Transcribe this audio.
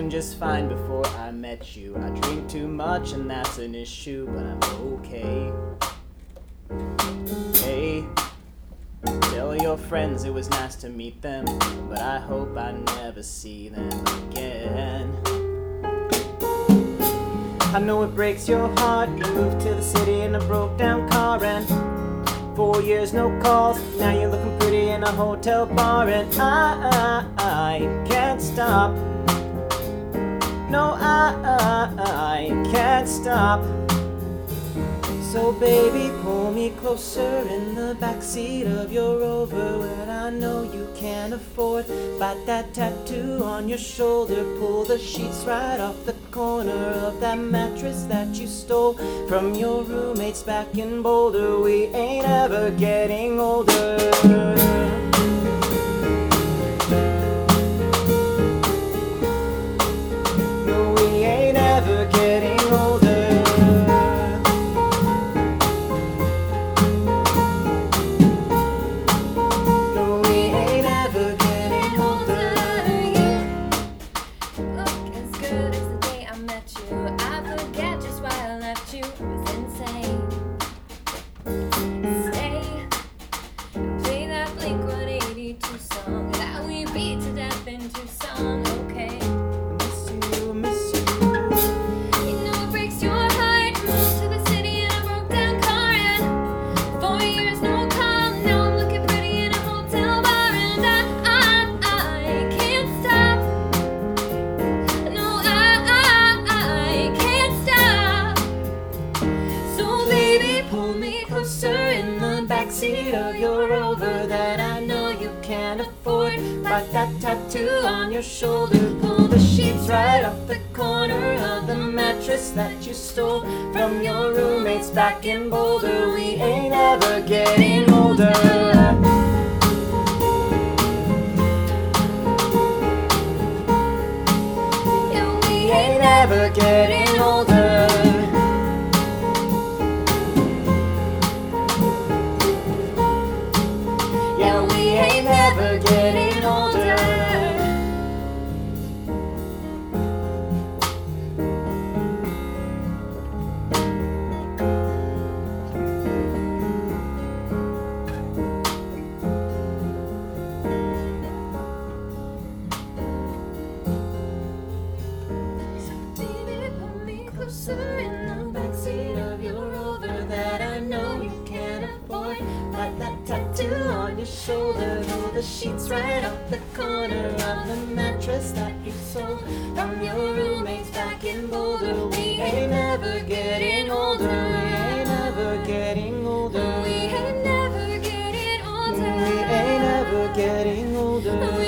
doing just fine before I met you. I drink too much and that's an issue, but I'm okay. Hey, tell your friends it was nice to meet them, but I hope I never see them again. I know it breaks your heart. You moved to the city in a broke down car, and 4 years no calls. Now you're looking pretty in a hotel bar, and I can't stop. No, I can't stop. So baby, pull me closer in the backseat of your Rover, what I know you can't afford. Bite that tattoo on your shoulder, pull the sheets right off the corner of that mattress that you stole from your roommates back in Boulder. We ain't ever getting older. No, we ain't ever getting older. In the backseat of your Rover that I know you can't afford. Bite that tattoo on your shoulder, pull the sheets right off the corner of the mattress that you stole from your roommates back in Boulder. We ain't ever getting older. Yeah, we ain't ever getting older. Yeah, we ain't never getting older. So baby, put me closer in the backseat of your Rover that I know you can't afford. Like that tattoo on your shoulder, pull the sheets right off the corner of the mattress that you sold from your roommates back in Boulder. We ain't never getting older. We ain't never getting older. We ain't never getting older. We ain't never getting older.